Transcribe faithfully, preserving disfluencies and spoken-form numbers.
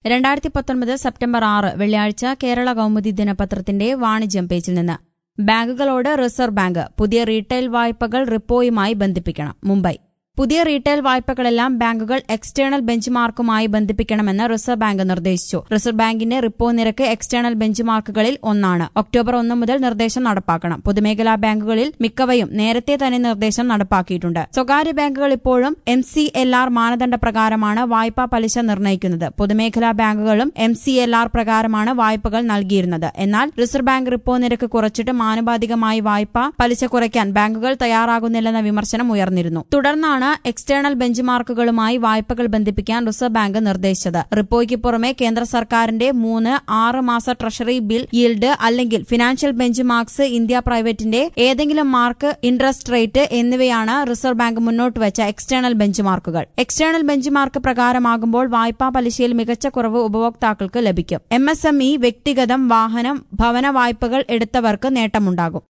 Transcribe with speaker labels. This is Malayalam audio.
Speaker 1: രണ്ടായിരത്തി പത്തൊൻപത് സെപ്റ്റംബർ ആറ് വെള്ളിയാഴ്ച കേരള കൗമുദി ദിനപത്രത്തിന്റെ വാണിജ്യം പേജിൽ നിന്ന് ബാങ്കുകളോട് റിസർവ് ബാങ്ക് പുതിയ റീറ്റെയിൽ വായ്പകൾ റിപ്പോയുമായി ബന്ധിപ്പിക്കണം. മുംബൈ പുതിയ റീറ്റെയിൽ വായ്പകളെല്ലാം ബാങ്കുകൾ എക്സ്റ്റേണൽ ബെഞ്ച് മാർക്കുമായി ബന്ധിപ്പിക്കണമെന്ന് റിസർവ് ബാങ്ക് നിർദ്ദേശിച്ചു. റിസർവ് ബാങ്കിന്റെ റിപ്പോ നിരക്ക് എക്സ്റ്റേണൽ ബെഞ്ച് മാർക്കുകളിൽ ഒന്നാണ്. ഒക്ടോബർ ഒന്ന് മുതൽ നിർദ്ദേശം നടപ്പാക്കണം. പൊതുമേഖലാ ബാങ്കുകളിൽ മിക്കവയും നേരത്തെ തന്നെ നിർദ്ദേശം നടപ്പാക്കിയിട്ടുണ്ട്. സ്വകാര്യ ബാങ്കുകൾ ഇപ്പോഴും എം സി എൽ ആർ മാനദണ്ഡ പ്രകാരമാണ് വായ്പാ പലിശ നിർണ്ണയിക്കുന്നത്. പൊതുമേഖലാ ബാങ്കുകളും എം സി എൽ ആർ പ്രകാരമാണ് വായ്പകൾ നൽകിയിരുന്നത്. എന്നാൽ റിസർവ് ബാങ്ക് റിപ്പോ നിരക്ക് കുറച്ചിട്ട് ആനുപാതികമായി വായ്പാ പലിശ കുറയ്ക്കാൻ ബാങ്കുകൾ തയ്യാറാകുന്നില്ലെന്ന വിമർശനം ഉയർന്നിരുന്നു. തുടർന്നാണ് എക്സ്റ്റേണൽ ബെഞ്ച് മാർക്കുകളുമായി വായ്പകൾ ബന്ധിപ്പിക്കാൻ റിസർവ് ബാങ്ക് നിർദ്ദേശിച്ചത്. റിപ്പോയ്ക്ക് പുറമെ കേന്ദ്ര സർക്കാരിന്റെ മൂന്ന് ആറ് മാസ ട്രഷറി ബിൽ യീൽഡ് അല്ലെങ്കിൽ ഫിനാൻഷ്യൽ ബെഞ്ച് മാർക്സ്, ഇന്ത്യ പ്രൈവറ്റിന്റെ ഏതെങ്കിലും മാർക്ക്, ഇൻട്രസ്റ്റ് റേറ്റ് എന്നിവയാണ് റിസർവ് ബാങ്ക് മുന്നോട്ട് വെച്ച എക്സ്റ്റേണൽ ബെഞ്ച് മാർക്കുകൾ. എക്സ്റ്റേണൽ ബെഞ്ച് മാർക്ക് പ്രകാരമാകുമ്പോൾ വായ്പാ പലിശയിൽ മികച്ച കുറവ് ഉപഭോക്താക്കൾക്ക് ലഭിക്കും. എം എസ് എം ഇ, വ്യക്തിഗതം, വാഹനം, ഭവന വായ്പകൾ എടുത്തവർക്ക് നേട്ടമുണ്ടാകും.